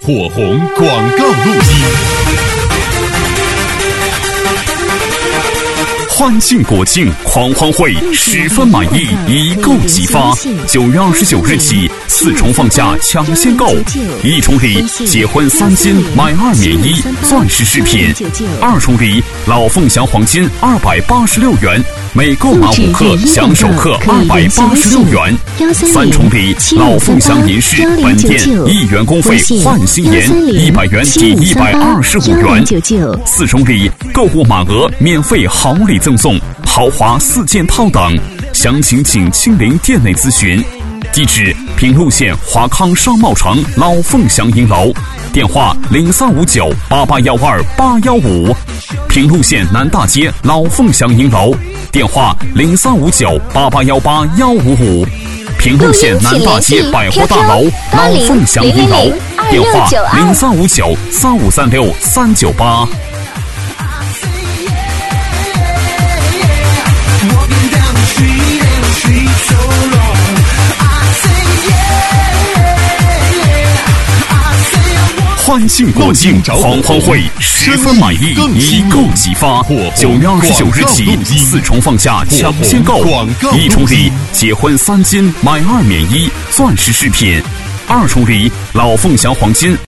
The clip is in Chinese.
火红广告录音。欢庆国庆狂欢会，十分满意，一购即发。9月29日起，4重放假抢先购，1重礼结婚3金买2免1钻石饰品，2重礼老凤祥黄金286元，每购满5克享首克286元，3重礼老凤祥银饰本店1元公费换新颜100元抵125元，4重礼购物满额免费好礼赠送豪华4件套等，详情请亲临店内咨询。地址：平陆县华康商贸城老凤祥银楼，电话0359881285；平陆县南大街老凤祥银楼，电话035988181555；平陆县南大街百货大楼老凤祥银楼，电话035935363983。欢庆国庆狂欢会，十分满意，一购即发。9月29日起，4重放假抢先购，1重礼结婚3金买2免1钻石饰品，2重礼老凤祥黄金